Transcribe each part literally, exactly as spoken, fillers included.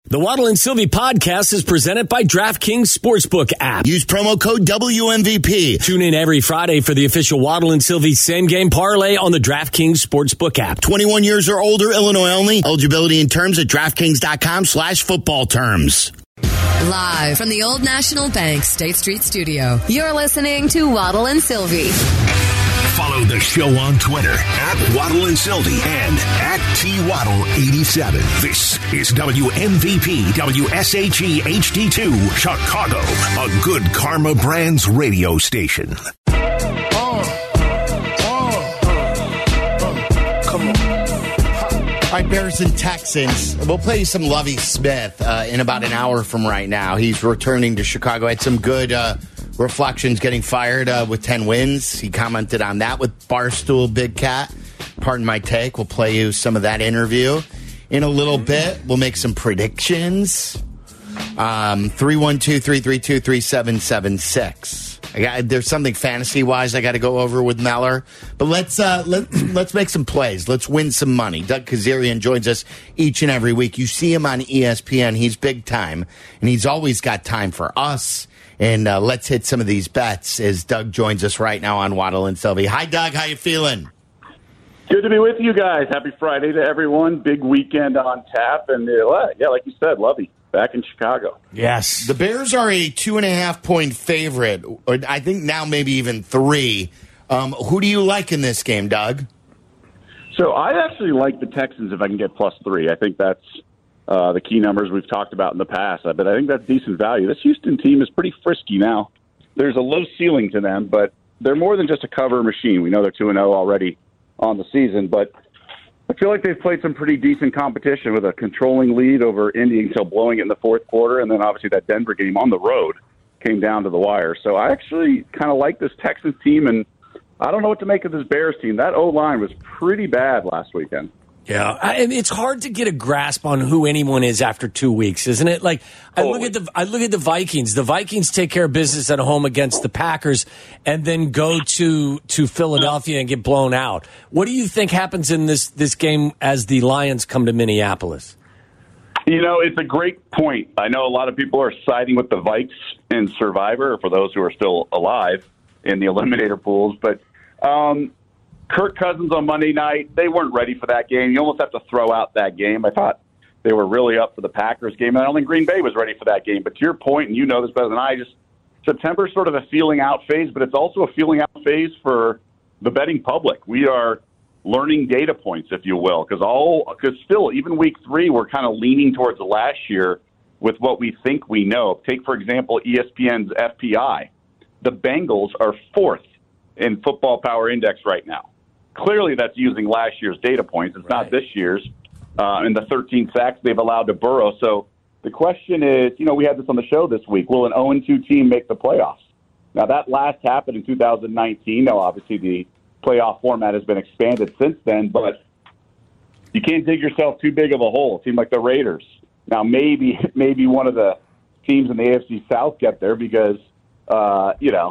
The Waddle and Sylvie podcast is presented by DraftKings Sportsbook app. Use promo code W M V P. Tune in every Friday for the official Waddle and Sylvie same game parlay on the DraftKings Sportsbook app. twenty-one years or older, Illinois only. Eligibility and terms at DraftKings.com slash football terms. Live from the Old National Bank State Street Studio, you're listening to Waddle and Sylvie. Follow the show on Twitter at Waddle and Sylvie and at T Waddle eighty-seven. This is W M V P W S H E H D two Chicago, a Good Karma Brands radio station. Oh, oh, oh. Come on. All right, Bears and Texans. We'll play you some Lovie Smith uh, in about an hour from right now. He's returning to Chicago. Had some good uh, reflections getting fired uh, with ten wins. He commented on that with Barstool Big Cat. Pardon my take. We'll play you some of that interview in a little bit. We'll make some predictions. Um, three one two, three three two, three seven seven six. I got, there's something fantasy-wise I got to go over with Meller. But let's uh, let, let's make some plays. Let's win some money. Doug Kazarian joins us each and every week. You see him on E S P N. He's big time, and he's always got time for us. And uh, let's hit some of these bets as Doug joins us right now on Waddle and Sylvie. Hi, Doug. How you feeling? Good to be with you guys. Happy Friday to everyone. Big weekend on tap. And, uh, yeah, like you said, Lovey, back in Chicago. Yes. The Bears are a two-and-a-half-point favorite, or I think now maybe even three. Um, who do you like in this game, Doug? So I actually like the Texans if I can get plus three. I think that's uh, the key numbers we've talked about in the past. But I think that's decent value. This Houston team is pretty frisky now. There's a low ceiling to them, but they're more than just a cover machine. We know they're two and oh already on the season, but I feel like they've played some pretty decent competition with a controlling lead over Indy until blowing it in the fourth quarter, and then obviously that Denver game on the road came down to the wire. So I actually kind of like this Texans team, and I don't know what to make of this Bears team. That O-line was pretty bad last weekend. Yeah, I, it's hard to get a grasp on who anyone is after two weeks, isn't it? Like I look at the I look at the Vikings. The Vikings take care of business at home against the Packers, and then go to to Philadelphia and get blown out. What do you think happens in this this game as the Lions come to Minneapolis? You know, it's a great point. I know a lot of people are siding with the Vikes in Survivor, for those who are still alive in the eliminator pools, but. Um, Kirk Cousins on Monday night, they weren't ready for that game. You almost have to throw out that game. I thought they were really up for the Packers game, and I don't think Green Bay was ready for that game. But to your point, and you know this better than I, just September's sort of a feeling out phase, but it's also a feeling out phase for the betting public. We are learning data points, if you will, because all because still, even week three, we're kind of leaning towards the last year with what we think we know. Take, for example, E S P N's F P I. The Bengals are fourth in Football Power Index right now. Clearly, that's using last year's data points. It's right. Not this year's. Uh, and the thirteen sacks they've allowed to Burrow. So the question is, you know, we had this on the show this week. Will an oh and two team make the playoffs? Now, that last happened in two thousand nineteen. Now, obviously, the playoff format has been expanded since then. But you can't dig yourself too big of a hole. A team like the Raiders. Now, maybe maybe one of the teams in the A F C South get there because, uh, you know,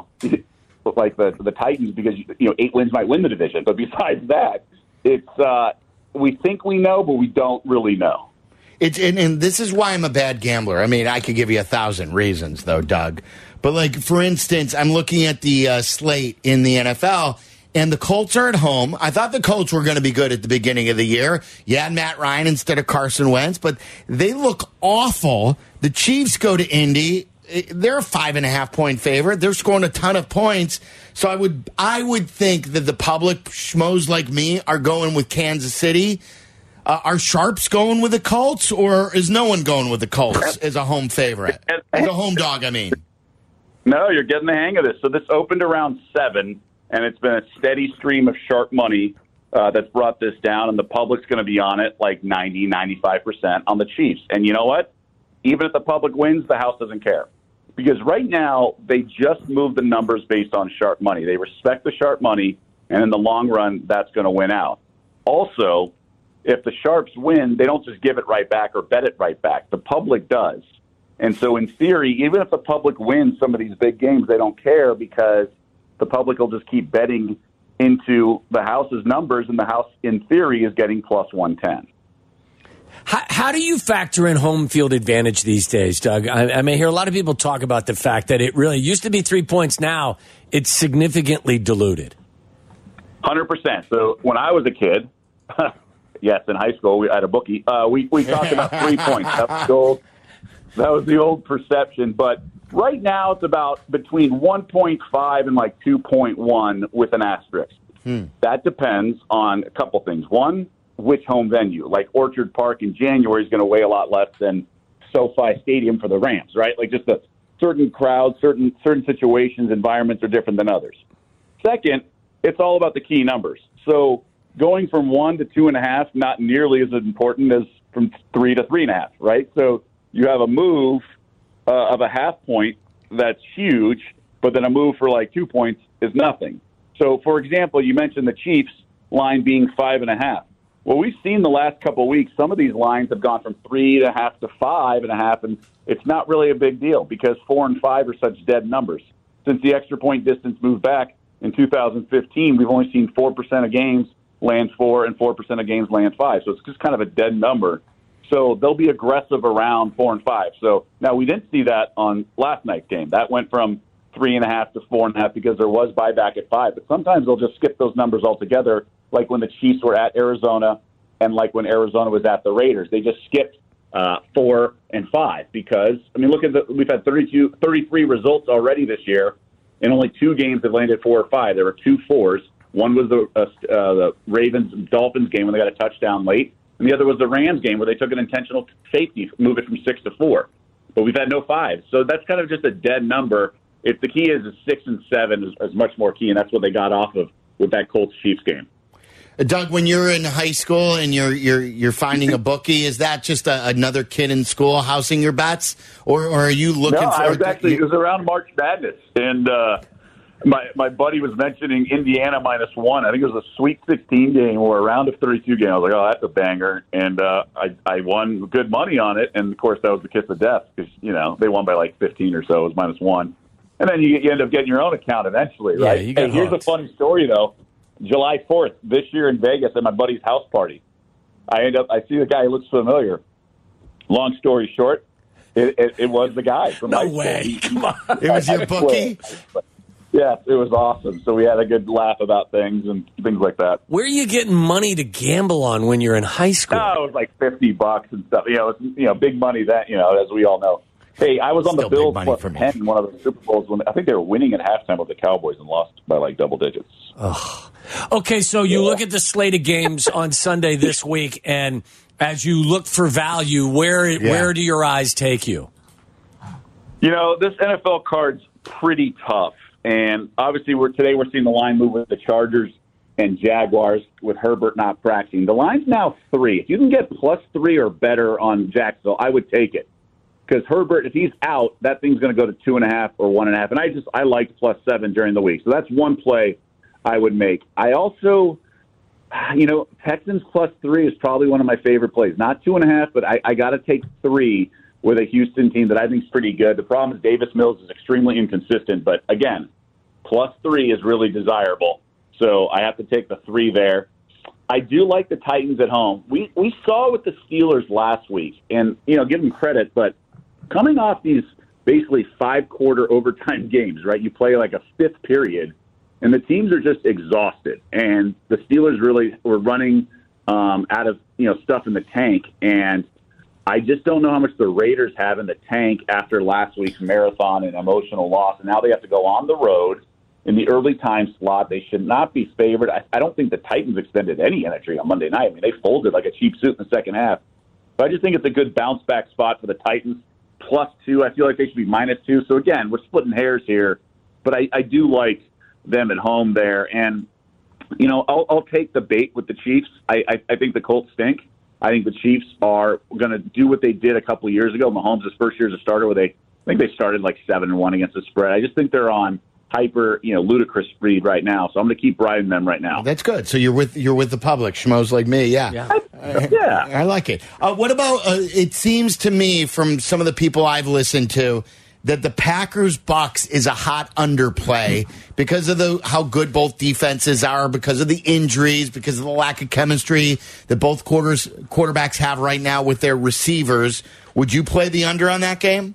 like the the Titans, because you know eight wins might win the division. But besides that, it's uh, we think we know, but we don't really know. It's and, and this is why I'm a bad gambler. I mean, I could give you a thousand reasons, though, Doug. But like for instance, I'm looking at the uh, slate in the N F L, and the Colts are at home. I thought the Colts were going to be good at the beginning of the year. You had Matt Ryan instead of Carson Wentz, but they look awful. The Chiefs go to Indy. They're a five and a half point favorite. They're scoring a ton of points. So I would I would think that the public schmoes like me are going with Kansas City. Uh, are Sharps going with the Colts, or is no one going with the Colts as a home favorite? As a home dog, I mean. No, you're getting the hang of this. So this opened around seven, and it's been a steady stream of sharp money uh, that's brought this down, and the public's going to be on it like ninety, ninety-five percent on the Chiefs. And you know what? Even if the public wins, the house doesn't care. Because right now, they just move the numbers based on sharp money. They respect the sharp money, and in the long run, that's going to win out. Also, if the Sharps win, they don't just give it right back or bet it right back. The public does. And so in theory, even if the public wins some of these big games, they don't care because the public will just keep betting into the house's numbers, and the house, in theory, is getting plus one ten. How, how do you factor in home field advantage these days, Doug? I, I may hear a lot of people talk about the fact that it really used to be three points. Now it's significantly diluted. one hundred percent. So when I was a kid, yes, in high school, we had a bookie. Uh, we, we talked about three points. That was, the old, that was the old perception. But right now it's about between one point five and like two point one with an asterisk. Hmm. That depends on a couple things. One, which home venue. Like Orchard Park in January is going to weigh a lot less than SoFi Stadium for the Rams, right? Like just a certain crowd, certain certain situations, environments are different than others. Second, it's all about the key numbers. So going from one to two and a half, not nearly as important as from three to three and a half, right? So you have a move uh, of a half point that's huge, but then a move for like two points is nothing. So, for example, you mentioned the Chiefs line being five and a half. Well, we've seen the last couple of weeks, some of these lines have gone from three and a half to five and a half, and it's not really a big deal because four and five are such dead numbers. Since the extra point distance moved back in two thousand fifteen, we've only seen four percent of games land four and four percent of games land five. So it's just kind of a dead number. So they'll be aggressive around four and five. So now we didn't see that on last night's game. That went from three and a half to four and a half because there was buyback at five. But sometimes they'll just skip those numbers altogether, like when the Chiefs were at Arizona and like when Arizona was at the Raiders. They just skipped uh, four and five because, I mean, look at the, we've had thirty-two, thirty-three results already this year, and only two games have landed four or five. There were two fours. One was the, uh, uh, the Ravens-Dolphins game when they got a touchdown late, and the other was the Rams game where they took an intentional safety, move it from six to four. But we've had no fives. So that's kind of just a dead number. If the key is a six and seven is, is much more key, and that's what they got off of with that Colts-Chiefs game. Doug, when you're in high school and you're you're you're finding a bookie, is that just a, another kid in school housing your bets, or, or are you looking no, for? I was actually it was around March Madness, and uh, my my buddy was mentioning Indiana minus one. I think it was a Sweet sixteen game or a round of thirty-two game. I was like, oh, that's a banger, and uh, I I won good money on it, and of course that was the kiss of death because you know they won by like fifteen or so. It was minus one, and then you, you end up getting your own account eventually, yeah, right? You got hey, here's a funny story though. July fourth, this year in Vegas at my buddy's house party. I end up, I see the guy who looks familiar. Long story short, it, it, it was the guy from no high school. way. He, Come on. It was your bookie? Yes, it was awesome. So we had a good laugh about things and things like that. Where are you getting money to gamble on when you're in high school? No, it was like fifty bucks and stuff. You know, it's, you know, big money that, you know, as we all know. Hey, I was on Still the Bills big money plus for me. ten in one of the Super Bowls when I think they were winning at halftime with the Cowboys and lost by like double digits. Ugh. Okay, so you look at the slate of games on Sunday this week, and as you look for value, where Yeah. where do your eyes take you? You know, this N F L card's pretty tough, and obviously we're today we're seeing the line move with the Chargers and Jaguars with Herbert not practicing. The line's now three. If you can get plus three or better on Jacksonville, I would take it. Because Herbert, if he's out, that thing's going to go to two and a half or one and a half. And I just I liked plus seven during the week, so that's one play I would make. I also, you know, Texans plus three is probably one of my favorite plays. Not two and a half, but I, I got to take three with a Houston team that I think is pretty good. The problem is Davis Mills is extremely inconsistent, but again, plus three is really desirable. So I have to take the three there. I do like the Titans at home. We we saw with the Steelers last week, and you know, give them credit, but coming off these basically five-quarter overtime games, right? You play like a fifth period, and the teams are just exhausted. And the Steelers really were running um, out of you know stuff in the tank, and I just don't know how much the Raiders have in the tank after last week's marathon and emotional loss. And now they have to go on the road in the early time slot. They should not be favored. I, I don't think the Titans expended any energy on Monday night. I mean, they folded like a cheap suit in the second half. But I just think it's a good bounce-back spot for the Titans. Plus two, I feel like they should be minus two. So, again, we're splitting hairs here. But I, I do like them at home there. And, you know, I'll, I'll take the bait with the Chiefs. I, I, I think the Colts stink. I think the Chiefs are going to do what they did a couple of years ago. Mahomes' first year as a starter, where they I think they started like seven and one against the spread. I just think they're on hyper, you know, ludicrous speed right now. So I'm going to keep riding them right now. That's good. So you're with you're with the public, schmoes like me. Yeah, Yeah. I, yeah. I like it. Uh, what about? Uh, it seems to me from some of the people I've listened to that the Packers-Bucks is a hot underplay because of the how good both defenses are, because of the injuries, because of the lack of chemistry that both quarters quarterbacks have right now with their receivers. Would you play the under on that game?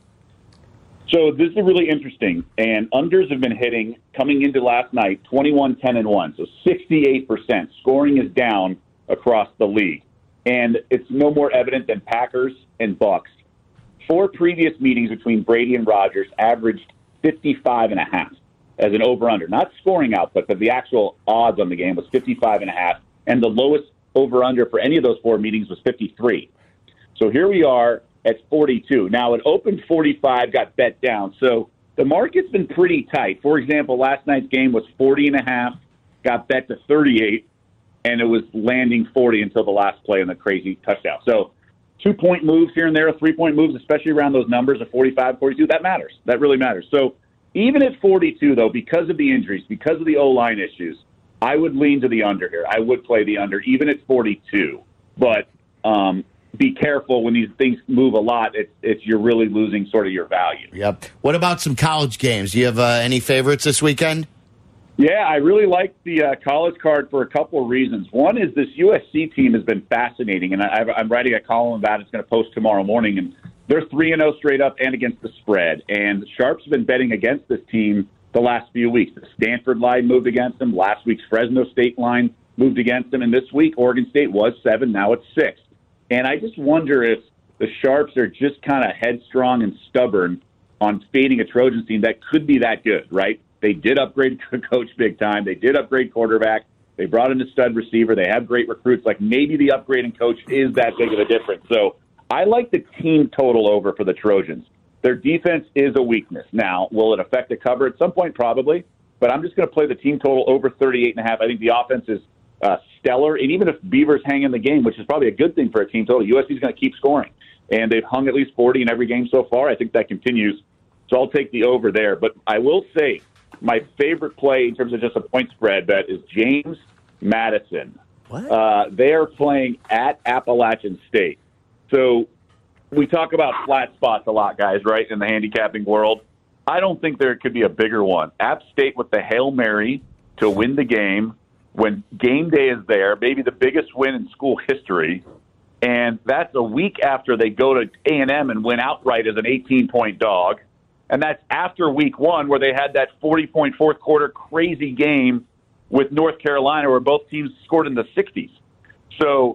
So this is really interesting, and unders have been hitting coming into last night, twenty-one, ten, and one, so sixty-eight percent. Scoring is down across the league, and it's no more evident than Packers and Bucks. Four previous meetings between Brady and Rodgers averaged fifty-five and a half as an over-under. Not scoring output, but the actual odds on the game was fifty-five and a half, and the lowest over-under for any of those four meetings was fifty-three. So here we are at forty-two. Now, it opened forty-five, got bet down. So the market's been pretty tight. For example, last night's game was forty and a half, got bet to thirty-eight, and it was landing forty until the last play on the crazy touchdown. So two-point moves here and there, three-point moves, especially around those numbers of forty-five, forty-two, that matters. That really matters. So even at forty-two, though, because of the injuries, because of the O-line issues, I would lean to the under here. I would play the under, even at forty-two. But um, be careful when these things move a lot. It's, it's you're really losing sort of your value. Yep. What about some college games? Do you have uh, any favorites this weekend? Yeah, I really like the uh, college card for a couple of reasons. One is this U S C team has been fascinating, and I, I'm writing a column about it. It's going to post tomorrow morning, and they're three and oh straight up and against the spread. And the Sharps have been betting against this team the last few weeks. The Stanford line moved against them. Last week's Fresno State line moved against them. And this week, Oregon State was seven. Now it's six. And I just wonder if the Sharps are just kind of headstrong and stubborn on fading a Trojan team that could be that good, right? They did upgrade coach big time. They did upgrade quarterback. They brought in a stud receiver. They have great recruits. Like, maybe the upgrade in coach is that big of a difference. So I like the team total over for the Trojans. Their defense is a weakness. Now, will it affect the cover at some point? Probably. But I'm just going to play the team total over thirty-eight and a half. I think the offense is uh, stellar. And even if Beavers hang in the game, which is probably a good thing for a team total, U S C is going to keep scoring. And they've hung at least forty in every game so far. I think that continues. So I'll take the over there. But I will say, my favorite play in terms of just a point spread bet is James Madison. What? Uh, they are playing at Appalachian State. So we talk about flat spots a lot, guys, right, in the handicapping world. I don't think there could be a bigger one. App State with the Hail Mary to win the game when game day is there, maybe the biggest win in school history. And that's a week after they go to A and M and win outright as an eighteen-point dog. And that's after week one where they had that forty-point fourth quarter crazy game with North Carolina where both teams scored in the sixties. So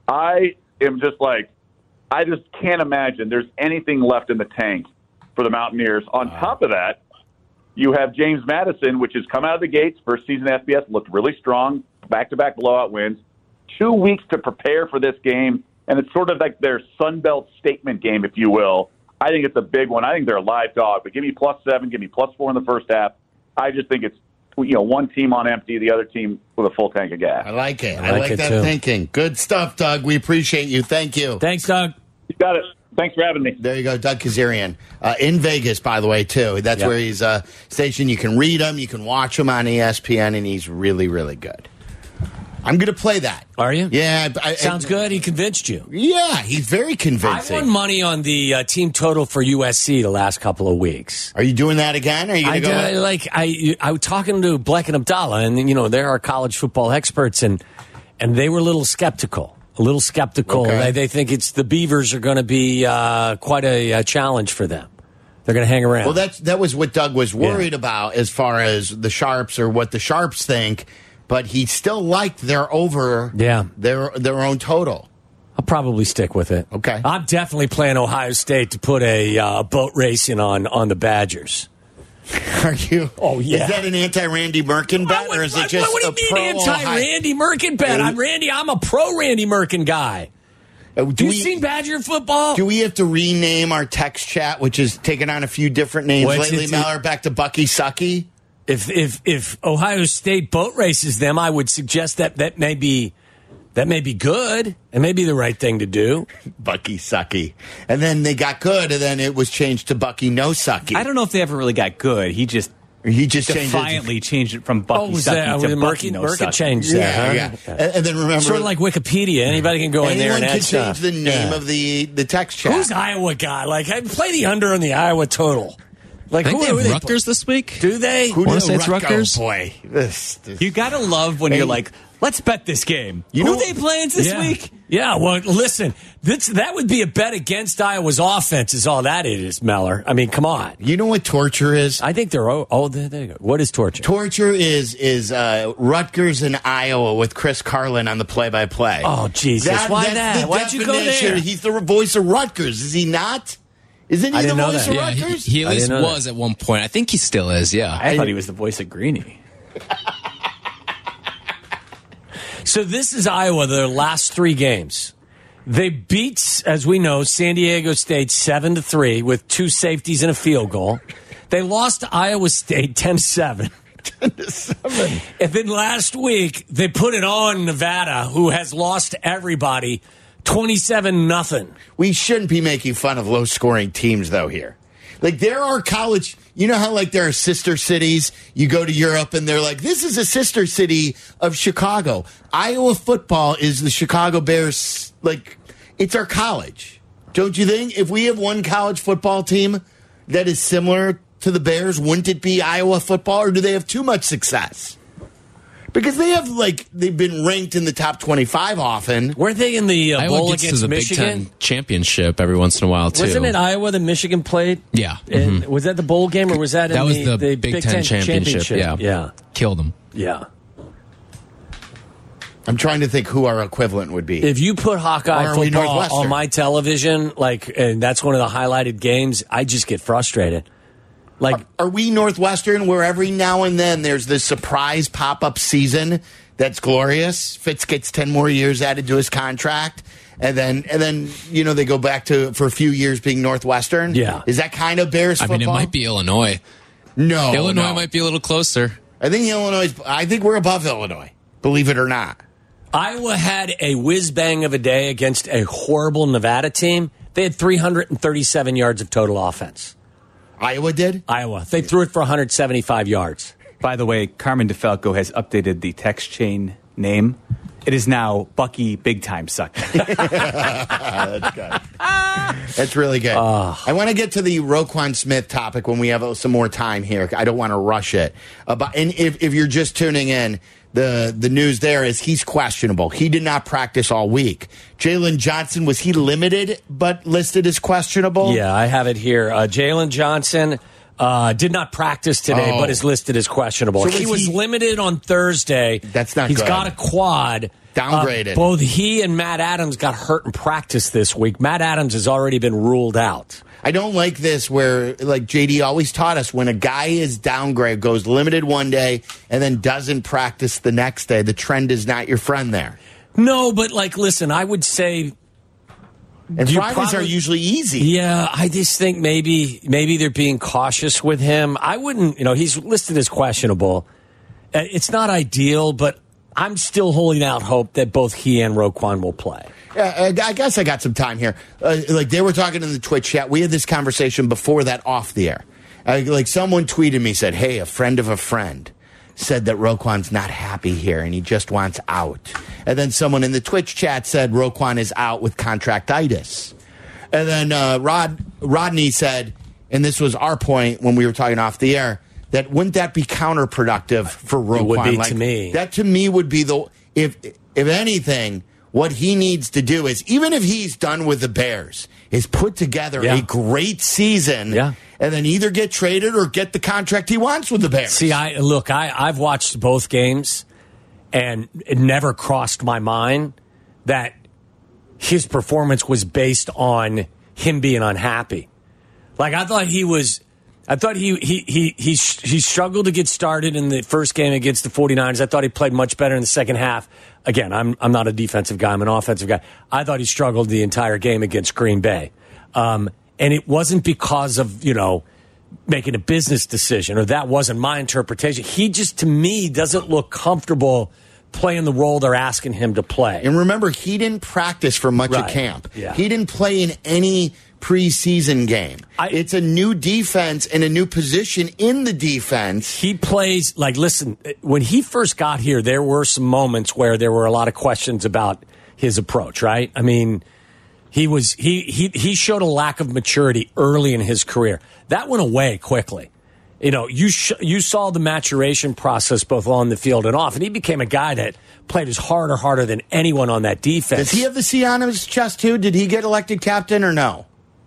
I am just like, I just can't imagine there's anything left in the tank for the Mountaineers. On wow. top of that, you have James Madison, which has come out of the gates, first season F B S, looked really strong, back-to-back blowout wins. Two weeks to prepare for this game, and it's sort of like their Sun Belt statement game, if you will. I think it's a big one. I think they're a live dog, but give me plus seven, give me plus four in the first half. I just think it's, you know, one team on empty, the other team with a full tank of gas. I like it. I, I like, like it that too. thinking. Good stuff, Doug. We appreciate you. Thank you. Thanks, Doug. You got it. Thanks for having me. There you go, Doug Kazarian. Uh, in Vegas, by the way, too. That's yep. where he's uh, stationed. You can read him. You can watch him on E S P N, and he's really, really good. I'm going to play that. Are you? Yeah. I, Sounds I, good. He convinced you. Yeah, he's very convincing. I won money on the uh, team total for U S C the last couple of weeks. Are you doing that again? Are you going to go? I, like I, I was talking to Bleck and Abdallah, and you know they're our college football experts, and and they were a little skeptical. A little skeptical. Okay. They, they think it's the Beavers are going to be uh, quite a, a challenge for them. They're going to hang around. Well, that's that was what Doug was worried yeah. about as far as the Sharps or what the Sharps think. But he still liked their over yeah. their their own total. I'll probably stick with it. Okay. I'm definitely playing Ohio State to put a uh, boat racing on, on the Badgers. Are you? Oh, yeah. Is that an anti-Randy Merkin bet, would, or is what, it just what, what do you mean anti-Randy Merkin bet? I'm Randy. I'm a pro-Randy Merkin guy. Uh, do you we, seen Badger football? Do we have to rename our text chat, which has taken on a few different names What's lately, it, Mallard, back to Bucky Sucky? If if if Ohio State boat races them, I would suggest that that may be that may be good. It may be the right thing to do. Bucky Sucky, and then they got good, and then it was changed to Bucky No Sucky. I don't know if they ever really got good. He just he just defiantly changed it, changed it from Bucky oh, was Sucky that, to Bucky Merkin, No Merkin Sucky. changed that. Yeah, huh? yeah. Okay. And, and then remember, sort of like Wikipedia. Anybody can go in there and anyone add can change stuff. the name yeah. of the the text chat. Who's Iowa guy? Like, I play the under on the Iowa total. Like, I think who, they who have they Rutgers this week. Do they? Who wanna did say it's Rutger- Rutgers? Oh, boy, this, this. You gotta love when Hey. you're like, let's bet this game. You Who know- they playing this yeah. week? Yeah, well, listen, this, that would be a bet against Iowa's offense is all that is, Meller. I mean, come on. You know what torture is? I think they're, oh, oh there, there you go. What is torture? Torture is is uh, Rutgers and Iowa with Chris Carlin on the play-by-play. Oh, Jesus. Why that's that? the Why'd you go definition. there? He's the voice of Rutgers, is he not? Isn't he I the didn't know voice that. of Yeah, he, Rutgers? he at I least didn't know was at one point. I think he still is, yeah. I thought he was the voice of Greeny. So this is Iowa, their last three games. They beat, as we know, San Diego State seven to three with two safeties and a field goal. They lost to Iowa State ten to seven. ten to seven. And then last week, they put it on Nevada, who has lost to everybody, twenty-seven nothing. We shouldn't be making fun of low-scoring teams, though, here. Like, there are college... You know how, like, there are sister cities? You go to Europe, and they're like, this is a sister city of Chicago. Iowa football is the Chicago Bears. Like, it's our college. Don't you think? If we have one college football team that is similar to the Bears, wouldn't it be Iowa football, or do they have too much success? Because they have, like, they've been ranked in the top twenty-five often. Weren't they in the uh, Iowa bowl gets to against the Big Michigan? Ten championship every once in a while, too. Wasn't it Iowa that Michigan played? Yeah. And mhm. was that the bowl game, or was that in That was the, the, Big, Ten, championship. Yeah. Yeah. Killed him. Yeah. I'm trying to think who our equivalent would be. If you put Hawkeye Or are we football Northwestern? on my television, like, and that's one of the highlighted games, I just get frustrated. Like, Are we Northwestern, where every now and then there's this surprise pop-up season that's glorious? Fitz gets ten more years added to his contract, and then and then you know they go back to for a few years being Northwestern. Yeah. Is that kind of Bears I football? mean, it might be Illinois. No, Illinois no. might be a little closer. I think Illinois. I think we're above Illinois. Believe it or not. Iowa had a whiz-bang of a day against a horrible Nevada team. They had three hundred thirty-seven yards of total offense. Iowa did. Iowa. They threw it for one hundred seventy-five yards. By the way, Carmen DeFalco has updated the text chain name. It is now Bucky Big Time Suck. That's good. That's really good. I want to get to the Roquan Smith topic when we have some more time here. I don't want to rush it. Uh, but, and if, if you're just tuning in, the, the news there is he's questionable. He did not practice all week. Jalen Johnson, was he limited but listed as questionable? Yeah, I have it here. Uh, Jalen Johnson uh, did not practice today, Oh. but is listed as questionable. So was he was he- limited on Thursday. That's not He's good. got a quad. Downgraded. Uh, both he and Matt Adams got hurt in practice this week. Matt Adams has already been ruled out. I don't like this where, like J D always taught us, when a guy is downgrade, goes limited one day, and then doesn't practice the next day, the trend is not your friend there. No, but like, listen, I would say, And You Fridays are probably- usually easy. yeah, I just think maybe maybe they're being cautious with him. I wouldn't, you know, he's listed as questionable. Uh, It's not ideal, but I'm still holding out hope that both he and Roquan will play. Yeah, I guess I got some time here. Uh, like they were talking in the Twitch chat. We had this conversation before that off the air. Uh, like someone tweeted me, said, "Hey, a friend of a friend said that Roquan's not happy here and he just wants out." And then someone in the Twitch chat said Roquan is out with contractitis. And then uh, Rod Rodney said, and this was our point when we were talking off the air, that wouldn't that be counterproductive for Roquan? It would be like, to me. That to me would be the if if anything. What he needs to do is, even if he's done with the Bears, is put together Yeah. a great season Yeah. and then either get traded or get the contract he wants with the Bears. See, I look, I, I've watched both games, and it never crossed my mind that his performance was based on him being unhappy. Like, I thought he was... I thought he he he he he struggled to get started in the first game against the 49ers. I thought he played much better in the second half. Again, I'm I'm not a defensive guy. I'm an offensive guy. I thought he struggled the entire game against Green Bay. Um, and it wasn't because of, you know, making a business decision, or that wasn't my interpretation. He just, to me, doesn't look comfortable playing the role they're asking him to play. And remember, he didn't practice for much Right. of camp. Yeah. He didn't play in any preseason game. I- it's a new defense and a new position in the defense. He plays, like, listen, when he first got here, there were some moments where there were a lot of questions about his approach, right? I mean, He was he he he showed a lack of maturity early in his career. That went away quickly. You know, you sh- you saw the maturation process both on the field and off, and he became a guy that played as hard or harder than anyone on that defense. Does he have the C on his chest too? Did he get elected captain or no?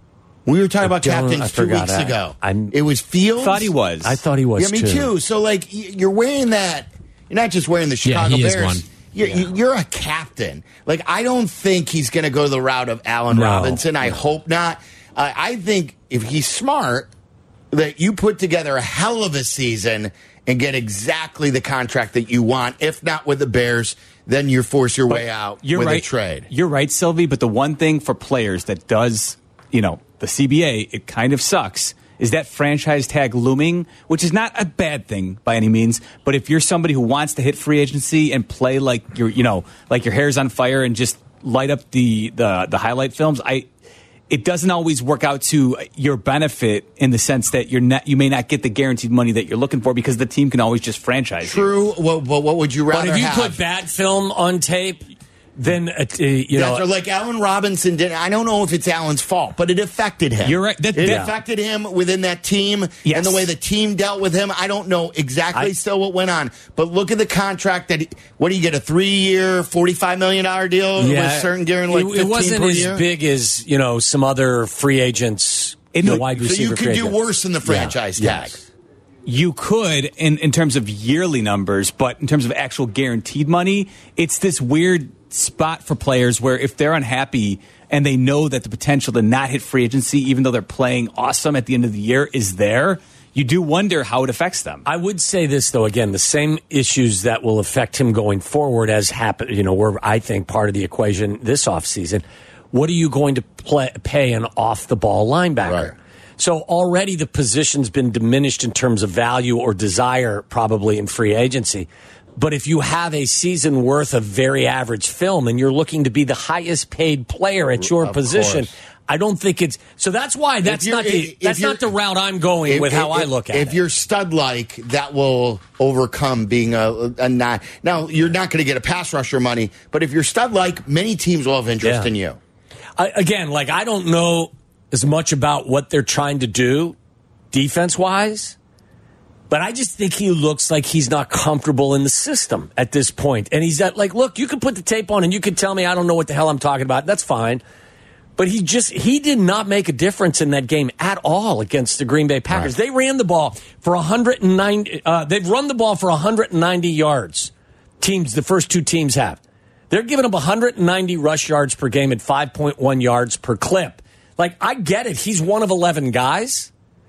We were talking about captains two weeks I, ago. I'm, it was Fields. Thought he was. I thought he was. Yeah, me too. too. So like, you're wearing that. You're not just wearing the Chicago Yeah, he is Bears. one. You're, Yeah. you're a captain. Like, I don't think he's going to go the route of Allen No. Robinson. I hope not. Uh, I think if he's smart, that you put together a hell of a season and get exactly the contract that you want. If not with the Bears, then you force your But way out you're with right. a trade. You're right, Sylvie. But the one thing for players that does, you know, the C B A, it kind of sucks, is that franchise tag looming, which is not a bad thing by any means. But if you're somebody who wants to hit free agency and play like your, you know, like your hair's on fire and just light up the the, the highlight films, I. It doesn't always work out to your benefit in the sense that you're not, you may not get the guaranteed money that you're looking for because the team can always just franchise True. you. Well, but what would you rather But if you have? put bad film on tape, then uh, you That's know, like Allen Robinson did. I don't know if it's Allen's fault, but it affected him. You're right. That- it that- affected him within that team Yes. and the way the team dealt with him. I don't know exactly I- still what went on, but look at the contract that. He, what do you get? A three-year, forty-five million dollar deal with certain guarantee, like it, it fifteen wasn't per as year? big as you know some other free agents. It- the wide So receiver. you could free do agent. worse than the franchise Yeah. tag. Yes. You could in, in terms of yearly numbers, but in terms of actual guaranteed money, it's this weird spot for players where if they're unhappy and they know that the potential to not hit free agency, even though they're playing awesome at the end of the year, is there, you do wonder how it affects them. I would say this though, again, the same issues that will affect him going forward as happen, you know, were I think part of the equation this offseason. What are you going to play, pay an off the ball linebacker? Right. So already the position's been diminished in terms of value or desire probably in free agency. But if you have a season worth of very average film and you're looking to be the highest paid player at your Of position, course. I don't think it's so. That's why that's you're- not the if that's you're- not the route I'm going If- with how if- I look at if it. you're stud like, that will overcome being a, a not. Now you're not going to get a pass rusher money, but if you're stud like, many teams will have interest Yeah. in you. I, again, like I don't know as much about what they're trying to do defense wise, but I just think he looks like he's not comfortable in the system at this point. And he's at like, look, you can put the tape on and you can tell me I don't know what the hell I'm talking about. That's fine. But he just, he did not make a difference in that game at all against the Green Bay Packers. Right. They ran the ball for one hundred ninety, uh, they've run the ball for one hundred ninety yards. Teams, the first two teams have. They're giving up one hundred ninety rush yards per game at five point one yards per clip. Like, I get it. He's one of eleven guys.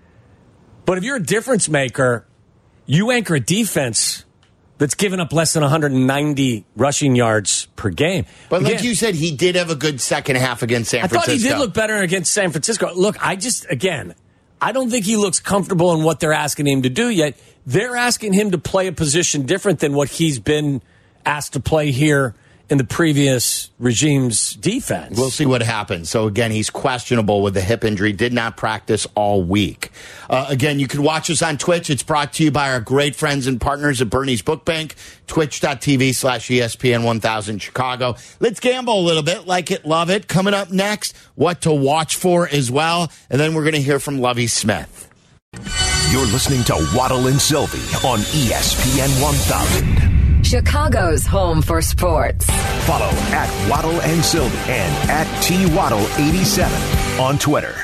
But if you're a difference maker, you anchor a defense that's given up less than one hundred ninety rushing yards per game. But like Again, you said, he did have a good second half against San I thought Francisco. he did look better against San Francisco. Look, I just, again, I don't think he looks comfortable in what they're asking him to do yet. They're asking him to play a position different than what he's been asked to play here in the previous regime's defense. We'll see what happens. So, again, he's questionable with the hip injury, did not practice all week. Uh, again, you can watch us on Twitch. It's brought to you by our great friends and partners at Bernie's Book Bank, twitch.tv slash ESPN 1000 Chicago. Let's gamble a little bit, like it, love it. Coming up next, what to watch for as well. And then we're going to hear from Lovie Smith. You're listening to Waddle and Sylvie on E S P N one thousand. Chicago's home for sports. Follow at Waddle and Sylvie and at T Waddle eighty-seven on Twitter.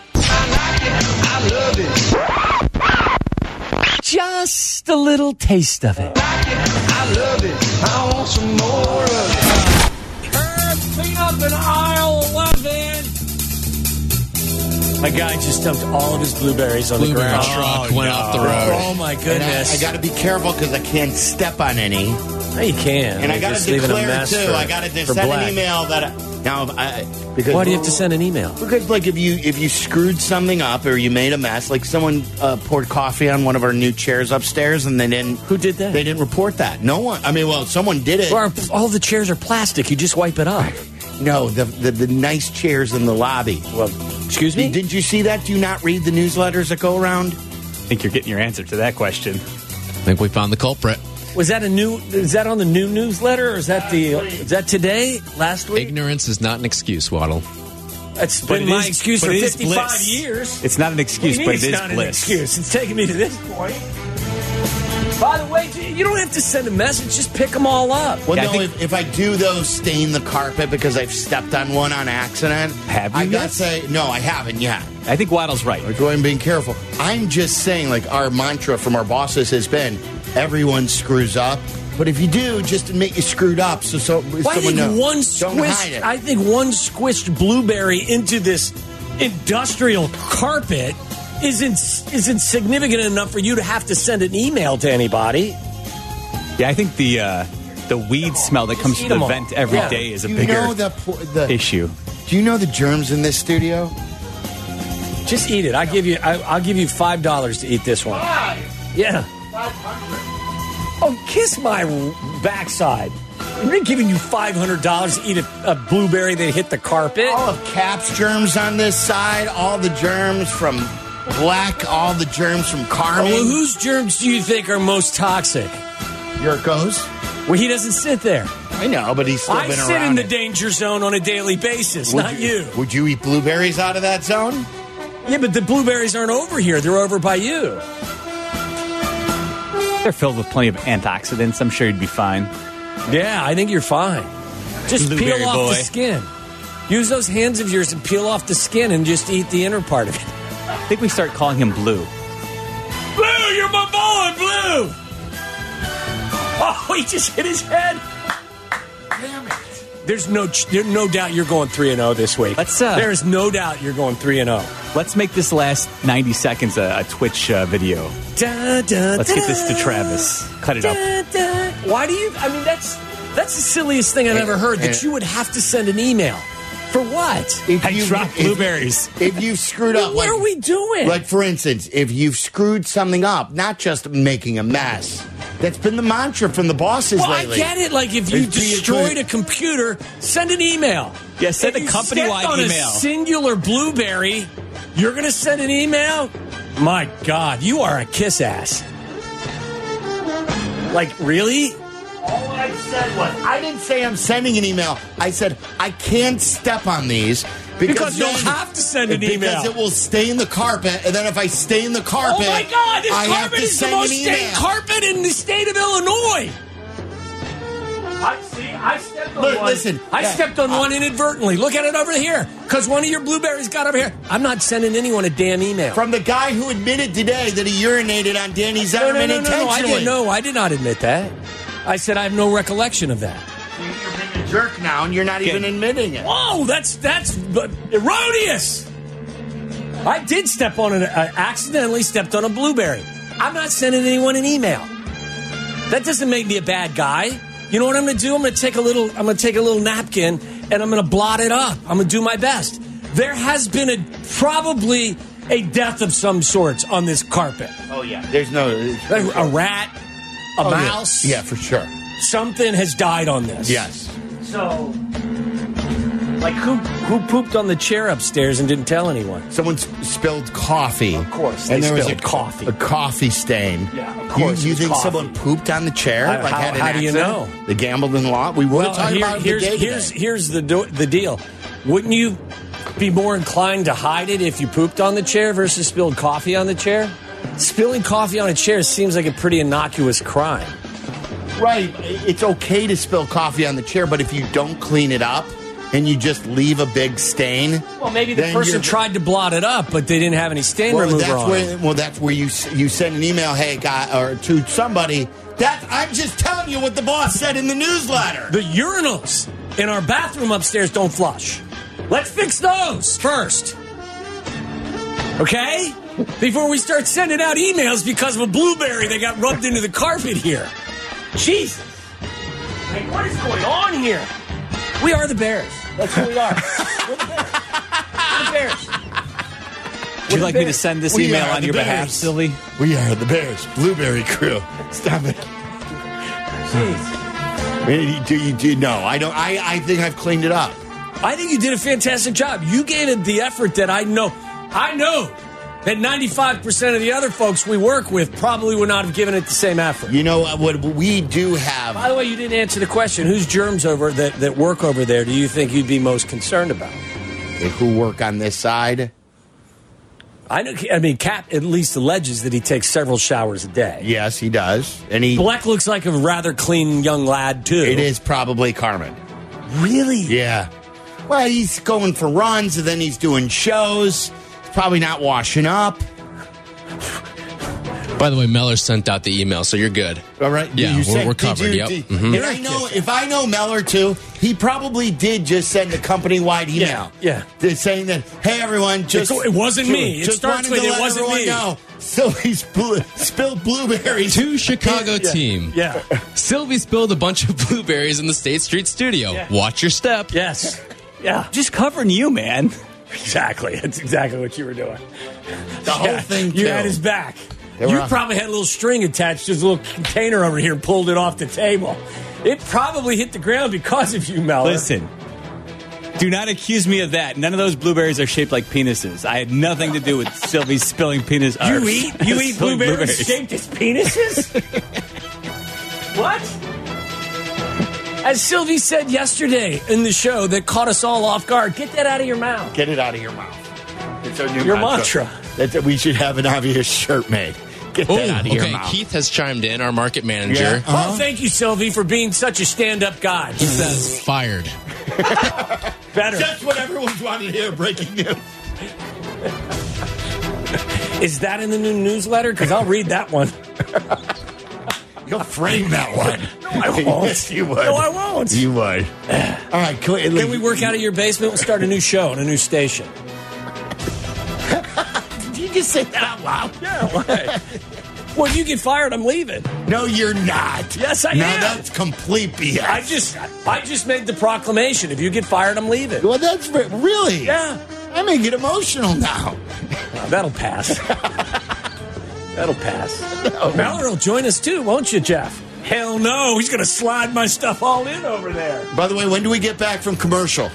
Just a little taste of it. I love it. I want some more of it. Turn clean up in aisle eleven. My guy just dumped all of his blueberries on Blueberry the ground. truck went off the road. Oh my And I, goodness! I got to be careful because I can't step on any. No, you can. And I You're got just to leaving a declare mess too. for- I got to for send Black. an email that I, now I, because Why do you have to send an email? Because like if you if you screwed something up or you made a mess, like someone uh, poured coffee on one of our new chairs upstairs and they didn't. Who did that? They didn't report that. No one. I mean, well, someone did it. Or all the chairs are plastic. You just wipe it off. No, the, the the nice chairs in the lobby. Well, excuse me? Didn't you see that? Do you not read the newsletters that go around? I think you're getting your answer to that question. I think we found the culprit. Was that a new? Is that on the new newsletter, or is that the? Is that today? Last week? Ignorance is not an excuse, Waddle. That's But been it my is- excuse but for it is fifty-five bliss. years. It's not an excuse, What but do you it mean is it's not an bliss. excuse? It's taking me to this point. By the way, you don't have to send a message. Just pick them all up. Well, Yeah, I no, think- if, if I do though stain the carpet because I've stepped on one on accident, Have you I yet? gotta say no, I haven't yet. I think Waddle's right. Like, I'm being careful. I'm just saying, like our mantra from our bosses has been, everyone screws up, but if you do, just admit you screwed up, so so Well, I someone think knows. one Don't hide squished. it. I think one squished blueberry into this industrial carpet isn't isn't significant enough for you to have to send an email to anybody. Yeah, I think the uh, the weed smell that comes eat from the 'em all. vent every day Yeah. is a Do you bigger know the, po- the issue. Do you know the germs in this studio? Just eat it. I give you. I, I'll give you five dollars to eat this one. Yeah. Oh, kiss my backside. I'm giving you five hundred dollars to eat a, a blueberry that hit the carpet. All of Cap's germs on this side, all the germs from Black, all the germs from Carmen. Well, whose germs do you think are most toxic? Yurko's? Well, he doesn't sit there. I know, but he's still I been sit around in the it. danger zone on a daily basis, Would not you. Would you eat blueberries out of that zone? Yeah, but the blueberries aren't over here. They're over by you. They're filled with plenty of antioxidants. I'm sure you'd be fine. Yeah, I think you're fine. Just Blueberry peel off boy. the skin. Use those hands of yours and peel off the skin and just eat the inner part of it. I think we start calling him Blue. Blue, you're my boy, Blue! Oh, he just hit his head. Damn it. There's no ch- there's no doubt you're going three and oh this week. Let's, uh, There is no doubt you're going three and oh. Let's make this last ninety seconds a, a Twitch uh, video. Da, da, Let's da, get this to Travis. Cut it da, up. da. Why do you? I mean, that's that's the silliest thing I've ever heard. That and- you would have to send an email for what? If I you- dropped if- blueberries. If you've screwed up, What like, are we doing? like for instance, if you've screwed something up, not just making a mess. That's been the mantra from the bosses well, lately. I get it. Like if you It's being destroyed clear. a computer, send an email. Yeah, send If a you company-wide stepped on email. A singular blueberry, you're going to send an email? My God, you are a kiss ass. Like really? All I said was, I didn't say I'm sending an email. I said I can't step on these because, Because you'll then- have to send an because email. it will stain the carpet, and then if I stain the carpet, Oh my God, this I have carpet to is the send most an stained email. carpet in the state of Illinois. I see. I stepped on Look, one. listen, I yeah, stepped on uh, one inadvertently. Look at it over here, because one of your blueberries got over here. I'm not sending anyone a damn email. From the guy who admitted today that he urinated on Danny no, Zetterman no, no, no, no. I intentionally. didn't. No, I did not admit that. I said I have no recollection of that. You're being a jerk now, and you're not even admitting it. Whoa, that's that's uh, erroneous. I did step on an. I accidentally stepped on a blueberry. I'm not sending anyone an email. That doesn't make me a bad guy. You know what I'm going to do? I'm going to take a little. I'm going to take a little napkin and I'm going to blot it up. I'm going to do my best. There has been a probably a death of some sorts on this carpet. Oh yeah, there's no A, a rat, a Oh, yeah. mouse. Yeah, for sure. Something has died on this. Yes. So, like, who who pooped on the chair upstairs and didn't tell anyone? Someone s- spilled coffee. Of course, and they there was a spilled coffee. a coffee stain. Yeah, of You- course You, it was think coffee. someone pooped on the chair? How- like how- had an how do you accident? know? They gambled in law. We were Well, talking here- about it here's the day here's today. here's the do- the deal. Wouldn't you be more inclined to hide it if you pooped on the chair versus spilled coffee on the chair? Spilling coffee on a chair seems like a pretty innocuous crime. Right. It's okay to spill coffee on the chair, but if you don't clean it up and you just leave a big stain, Well, maybe the then person you're- tried to blot it up, but they didn't have any stain Well, remover that's on where. it. Well, that's where you s- you send an email, hey guy, or to somebody. That I'm just telling you what the boss said in the newsletter. The urinals in our bathroom upstairs don't flush. Let's fix those first. Okay? Before we start sending out emails because of a blueberry that got rubbed into the carpet here. Jesus. Like, what is going on here? We are the Bears. That's who we are. We're the Bears. We're the Bears. Would you like me to send this We email are on the your behalf, Bears. Silly? We are the Bears Blueberry Crew. Stop it. Jeez. Do you do no? I don't. I I think I've cleaned it up. I think you did a fantastic job. You gave it the effort that I know. I know that ninety-five percent of the other folks we work with probably would not have given it the same effort. You know what we do have. By the way, you didn't answer the question. Whose germs over that, that work over there do you think you'd be most concerned about? who work on this side. I know. I mean, Cap at least alleges that he takes several showers a day. Yes, he does. And he Black looks like a rather clean young lad, too. It is probably Carmen. Really? Yeah. Well, he's going for runs, and then he's doing shows. He's probably not washing up. By the way, Meller sent out the email, so you're good. All right. Yeah, you we're, sent- we're did covered. you- Yep. did- Mhm. And I know, if I know Meller, too, he probably did just send a company-wide email. Yeah, yeah. Saying that, hey, everyone, just... It wasn't me. It Just starts wanted with, to it let wasn't everyone me. know. Sylvie's bl- spilled blueberries. To Chicago Yeah. team. Yeah. Sylvie spilled a bunch of blueberries in the State Street studio. Yeah. Watch your step. Yes. Yeah. Just covering you, man. Exactly. That's exactly what you were doing. The whole Yeah, thing, You too. had his back. They You were- probably had a little string attached to his little container over here and pulled it off the table. It probably hit the ground because of you, Mel. Listen, do not accuse me of that. None of those blueberries are shaped like penises. I had nothing to do with Sylvie spilling penis. You or eat you eat spilling blueberries shaped as penises? What? As Sylvie said yesterday in the show that caught us all off guard, get that out of your mouth. Get it out of your mouth. It's our new Your mantra. That's, we should have an obvious shirt made. Get that Oh, out of your okay. mouth. Keith has chimed in, our market manager. Yeah. Uh-huh. Oh, thank you, Sylvie, for being such a stand-up guy. He says fired. Better. That's what everyone's wanting to hear. Breaking news. Is that in the new newsletter? Because I'll read that one. You'll frame that one. No, I won't. Yes, you would. No, I won't. You would. All right. Can we, Can we work out of your basement? We'll start a new show on a new station. Did you just say that out loud? Yeah, why? Well, if you get fired, I'm leaving. No, you're not. Yes, I no, am. that's complete B S. I just, I just made the proclamation. If you get fired, I'm leaving. Well, that's re- really. Yeah, I may get emotional now. well, that'll pass. That'll pass. Mallard will join us too, won't you, Jeff? Hell no, he's going to slide my stuff all in over there. By the way, when do we get back from commercial?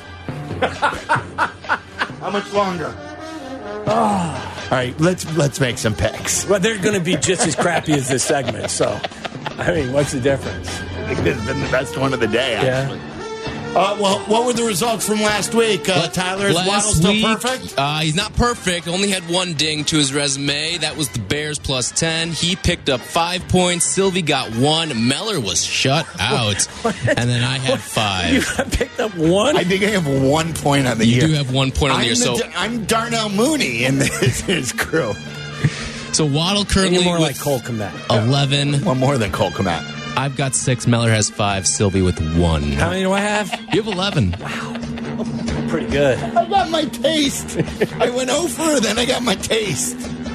How much longer? Oh. All right, let's let's make some picks. Well, they're going to be just as crappy as this segment. So, I mean, what's the difference? I think this has been the best one of the day, actually. Yeah. Uh, well, what were the results from last week? Uh, Tyler, is Waddle Last still week, perfect? Uh, he's not perfect. Only had one ding to his resume. That was the Bears plus ten. He picked up five points. Sylvie got one. Meller was shut out. And then I had five. You picked up one? I think I have one point on the You year. do have one point on the I'm year. So, the- I'm Darnell Mooney in this his crew. so Waddle currently You're more with like Cole Komet. eleven. One more than Cole Komet. I've got six. Meller has five. Sylvie with one. How many do I have? You have eleven. Pretty good. I got my taste. I went over, then I got my taste.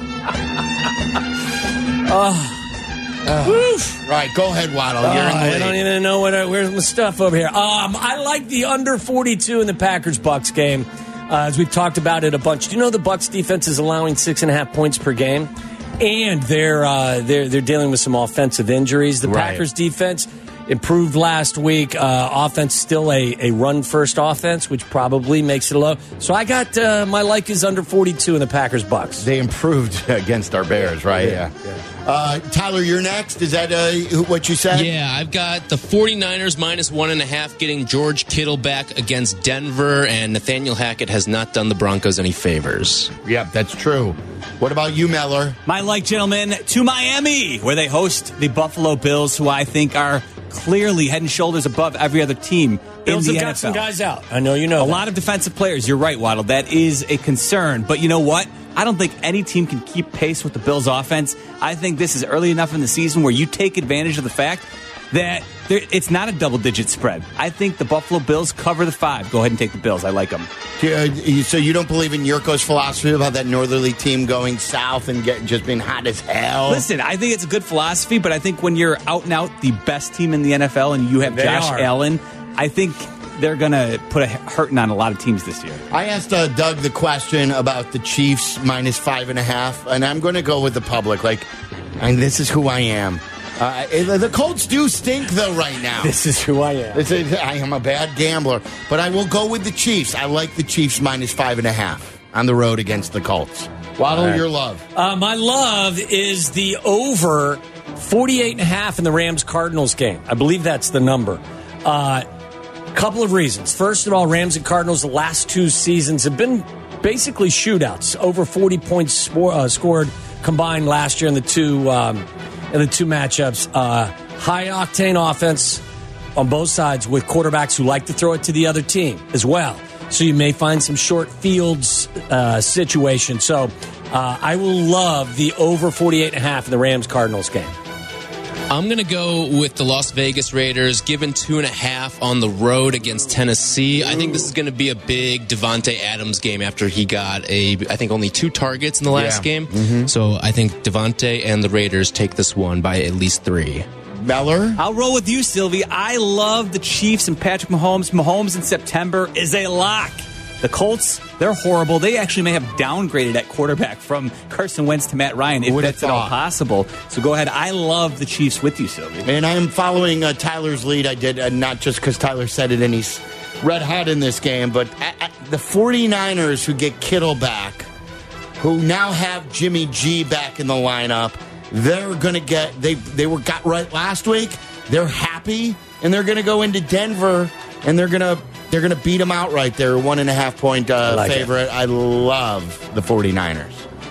Woof. Right, go ahead, Waddle. You're Oh, in the I lead. don't even know what. I, where's my stuff over here? Um, I like the under forty-two in the Packers Bucks game. Uh, as we've talked about it a bunch. Do you know the Bucks defense is allowing six and a half points per game, and they're uh, they're they're dealing with some offensive injuries. The Right. Packers defense improved last week. Uh, offense still a, a run first offense, which probably makes it low. So I got uh, my like is under forty-two in the Packers Bucks. They improved against our Bears, right? Yeah, Uh, Tyler, you're next. Is that uh, who- what you said? Yeah, I've got the 49ers minus one and a half getting George Kittle back against Denver, and Nathaniel Hackett has not done the Broncos any favors. Yep, that's true. What about you, Meller? My like, gentlemen, to Miami, where they host the Buffalo Bills, who I think are clearly head and shoulders above every other team Bills in the have got N F L. some guys out. I know you know A that. lot of defensive players. You're right, Waddle. That is a concern. But you know what? I don't think any team can keep pace with the Bills' offense. I think this is early enough in the season where you take advantage of the fact that there, it's not a double-digit spread. I think the Buffalo Bills cover the five. Go ahead and take the Bills. I like them. So you don't believe in Yurko's philosophy about that northerly team going south and get, just being hot as hell? Listen, I think it's a good philosophy, but I think when you're out and out the best team in the N F L and you have They Josh are. Allen, I think they're going to put a hurting on a lot of teams this year. I asked uh, Doug the question about the Chiefs minus five and a half, and I'm going to go with the public. Like, and this is who I am. Uh, the Colts do stink, though, right now. This is who I am. This is, I am a bad gambler, but I will go with the Chiefs. I like the Chiefs minus five and a half on the road against the Colts. Waddle, right. your love. Uh, my love is the over forty-eight and a half in the Rams-Cardinals game. I believe that's the number. Uh, Couple of reasons. First of all, Rams and Cardinals the last two seasons have been basically shootouts. Over forty points score, uh, scored combined last year in the two um, in the two matchups. Uh, high octane offense on both sides with quarterbacks who like to throw it to the other team as well. So you may find some short fields uh, situation. So uh, I will love the over forty-eight and a half in the Rams Cardinals game. I'm going to go with the Las Vegas Raiders, given two and a half on the road against Tennessee. I think this is going to be a big Devontae Adams game after he got, a, I think, only two targets in the last Yeah. game. Mm-hmm. So I think Devontae and the Raiders take this one by at least three. Meller? I'll roll with you, Sylvie. I love the Chiefs and Patrick Mahomes. Mahomes in September is a lock. The Colts, they're horrible. They actually may have downgraded at quarterback from Carson Wentz to Matt Ryan, if Would've that's at all thought. possible. So go ahead. I love the Chiefs with you, Sylvie. And I am following uh, Tyler's lead. I did, uh, not just because Tyler said it and he's red hot in this game, but at, at the 49ers who get Kittle back, who now have Jimmy G back in the lineup, they're going to get, they, they were got right last week. They're happy, and they're going to go into Denver, and they're going to they're going to beat them outright. They're one and a half point uh, like favorite. it. I love the 49ers.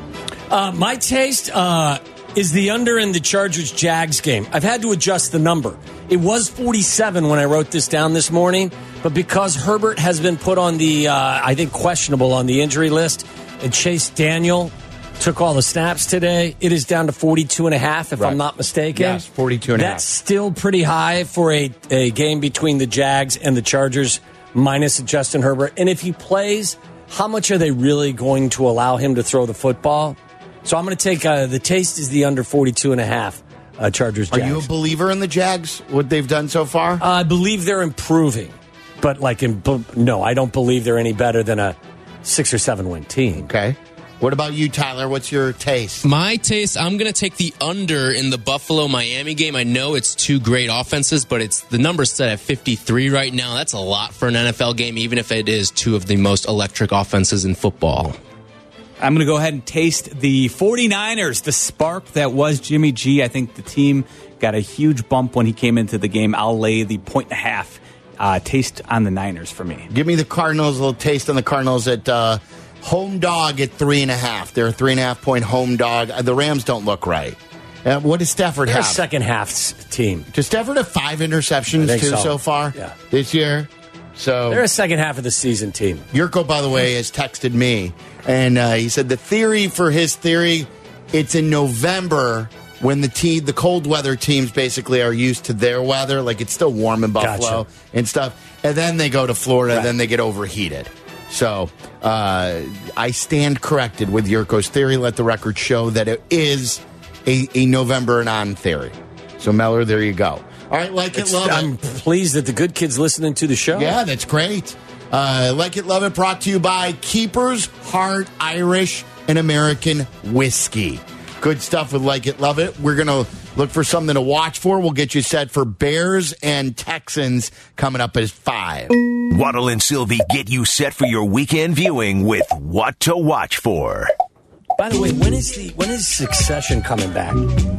Uh, my taste uh, is the under in the Chargers-Jags game. I've had to adjust the number. It was forty-seven when I wrote this down this morning, but because Herbert has been put on the, uh, I think, questionable on the injury list, and Chase Daniel took all the snaps today, it is down to forty-two and a half, if Right. I'm not mistaken. Yes, forty-two and a half. That's still pretty high for a, a game between the Jags and the Chargers, minus Justin Herbert. And if he plays, how much are they really going to allow him to throw the football? So I'm going to take uh, the taste is the under forty-two and a half uh, Chargers. Are Jags. you a believer in the Jags, what they've done so far? Uh, I believe they're improving, but like in, no, I don't believe they're any better than a six or seven win team. Okay. What about you, Tyler? What's your taste? My taste, I'm going to take the under in the Buffalo-Miami game. I know it's two great offenses, but it's the number's set at fifty-three right now. That's a lot for an N F L game, even if it is two of the most electric offenses in football. I'm going to go ahead and taste the 49ers, the spark that was Jimmy G. I think the team got a huge bump when he came into the game. I'll lay the point and a half uh, taste on the Niners for me. Give me the Cardinals, a little taste on the Cardinals at uh, home dog at three and a half. They're a three and a half point home dog. Uh, the Rams don't look right. Uh, what does Stafford They're a have? second half s- team. Does Stafford have five interceptions I think too so. so far Yeah. this year? So They're a second half of the season team. Yurko, by the way, has texted me, and uh, he said the theory for his theory, it's in November when the te- the cold weather teams basically are used to their weather, like it's still warm in Buffalo Gotcha. and stuff, and then they go to Florida, Right. then they get overheated. So uh, I stand corrected with Yurko's theory. Let the record show that it is a, a November and on theory. So Meller, there you go. All right, like it, It's- love it. I'm pleased that the good kids listening to the show. Yeah, that's great. Uh, like it, love it, brought to you by Keeper's Hard Irish and American Whiskey. Good stuff with Like It, Love It. We're going to look for something to watch for. We'll get you set for Bears and Texans coming up at five. Waddle and Sylvie get you set for your weekend viewing with What to Watch For. By the way, when is the when is Succession coming back?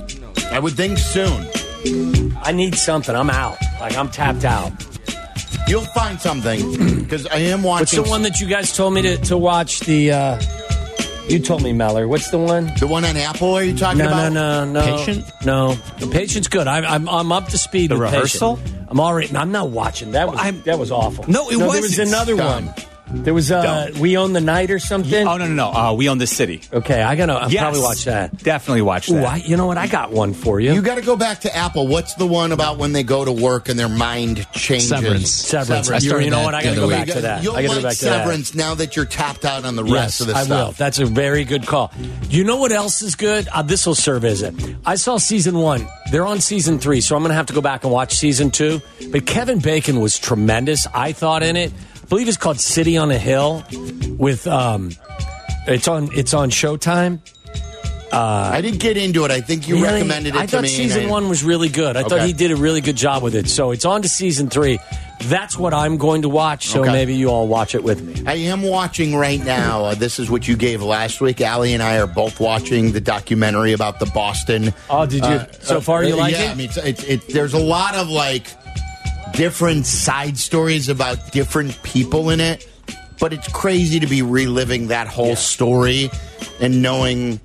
I would think soon. I need something. I'm out. Like I'm tapped out. You'll find something because I am watching. What's the one that you guys told me to, to watch? The uh, you told me, Meller. What's the one? The one on Apple? Are you talking No, about? no, no, no. Patient? No, the Patient's good. I'm I'm, I'm up to speed. The with Rehearsal? Patient. I'm already. I'm not watching. That was I'm- that was awful. No, it There was wasn't. another Dumb. one. There was uh, Dumb. We Own the Night or something. Oh, no, no, no. Uh, we Own the City. Okay, I gotta I'll Yes. probably watch that. Definitely watch Ooh, that. I, you know what? I got one for you. You got to go back to Apple. What's the one about when they go to work and their mind changes? Severance. Severance. I You, started you know that what? I the gotta other go week. back to that. You'll I gotta like go back to that. Severance now that you're tapped out on the rest Yes, of the I stuff. will. That's a very good call. You know what else is good? Uh, this will serve as it. I saw season one. They're on season three, so I'm going to have to go back and watch season two. But Kevin Bacon was tremendous, I thought, in it. I believe it's called City on a Hill. With um, it's on it's on Showtime. I didn't get into it. I think you Really? recommended it I to thought me. season and I- one was really good. I thought Okay. he did a really good job with it. So it's on to season three. That's what I'm going to watch. So Okay. maybe you all watch it with me. I am watching right now. Uh, this is what you gave last week. Allie and I are both watching the documentary about the Boston. Oh, did you? uh, So far, you uh, like yeah, it? I mean, it's, it's, it, there's a lot of like different side stories about different people in it. But it's crazy to be reliving that whole yeah. story and knowing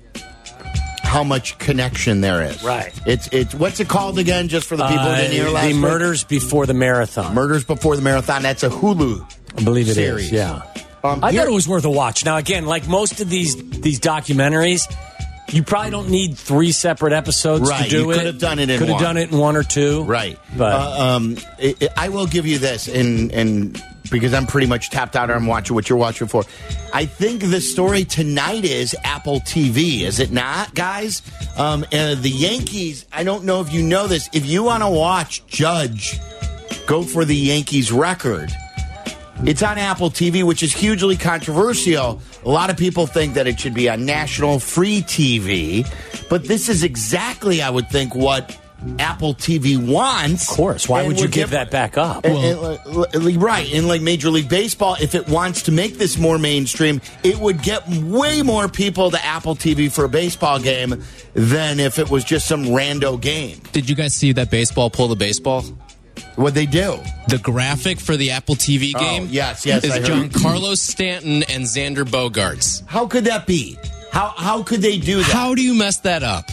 how much connection there is. Right. It's it's what's it called again? Just for the people uh, who didn't hear last The week? Murders Before the Marathon. Murders Before the Marathon. That's a Hulu. I believe it series. is. Yeah. Um, I here- thought it was worth a watch. Now, again, like most of these these documentaries, you probably don't need three separate episodes Right, to do you it. could have done it in Could have one. done it in one or two. Right. But uh, um, it, it, I will give you this, and and because I'm pretty much tapped out, I'm watching what you're watching for. I think the story tonight is Apple T V, is it not, guys? Um, and the Yankees, I don't know if you know this. If you want to watch Judge go for the Yankees record, it's on Apple T V, which is hugely controversial. A lot of people think that it should be on national free T V, but this is exactly, I would think, what Apple T V wants. of course, why and would you would give get- that back up? And- and, uh, right, in like Major League Baseball, if it wants to make this more mainstream, it would get way more people to Apple T V for a baseball game than if it was just some rando game. Did you guys see that baseball pull the baseball? What'd they do? The graphic for the Apple T V Oh, game yes, yes, I is heard. Giancarlo Stanton and Xander Bogaerts. How could that be? How how could they do that? How do you mess that up?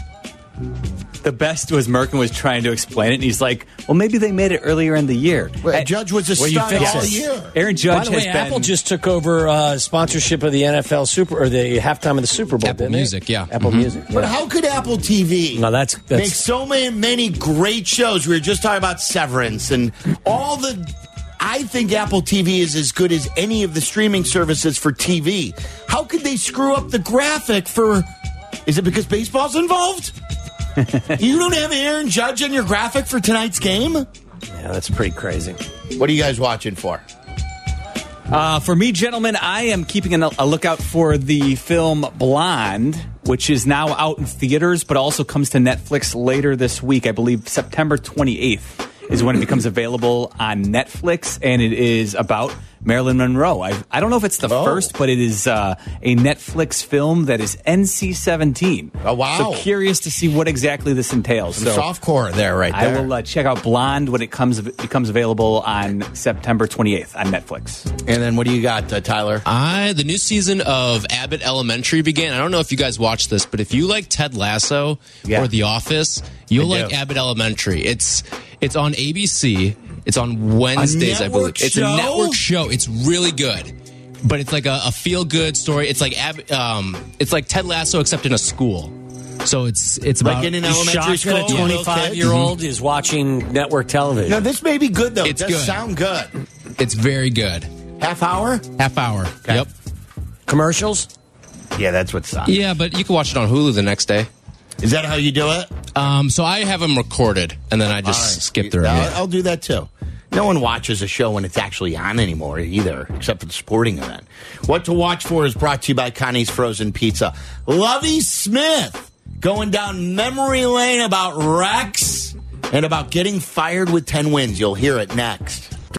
The best was Merkin was trying to explain it, and he's like, well, maybe they made it earlier in the year. Well, And- Judge was a Well, you stud fix all it. year. Aaron Judge By the way, has been... Apple just took over uh, sponsorship of the N F L Super or the halftime of the Super Bowl. Apple didn't they? Music, yeah. Apple Mhm. Music. But yeah. how could Apple T V No, that's- that's- make so many, many great shows? We were just talking about Severance and all the... I think Apple T V is as good as any of the streaming services for T V. How could they screw up the graphic for... Is it because baseball's involved? You don't have Aaron Judge on your graphic for tonight's game? Yeah, that's pretty crazy. What are you guys watching for? Uh, for me, gentlemen, I am keeping a, a lookout for the film Blonde, which is now out in theaters, but also comes to Netflix later this week. I believe September twenty-eighth is when it becomes available on Netflix, and it is about Marilyn Monroe. I, I don't know if it's the Oh. first, but it is uh, a Netflix film that is N C seventeen. Oh, wow. So curious to see what exactly this entails. Some so softcore there, right I there. will uh, check out Blonde when it comes becomes available on September twenty-eighth on Netflix. And then what do you got, uh, Tyler? I the new season of Abbott Elementary began. I don't know if you guys watched this, but if you like Ted Lasso Yeah. or The Office, you'll I like do. Abbott Elementary. It's it's on A B C. It's on Wednesdays, I believe. network It's show? a network show. It's really good, but it's like a, a feel good story. It's like Ab- um, it's like Ted Lasso except in a school. So it's it's Like about in an You elementary shocked school? that a with little kids? twenty-five-year-old is watching network television. No, this may be good, though. It's it does good. sound good. it's very good. Half hour? Half hour. Yep. Commercials? Yeah, that's what sounds. Yeah, but you can watch it on Hulu the next day. Is that how you do it? Um, so I have them recorded, and then I just All right. skip through. I'll, it. I'll do that too. No one watches a show when it's actually on anymore either, except for the sporting event. What to watch for is brought to you by Connie's Frozen Pizza. Lovie Smith going down memory lane about Rex and about getting fired with ten wins. You'll hear it next.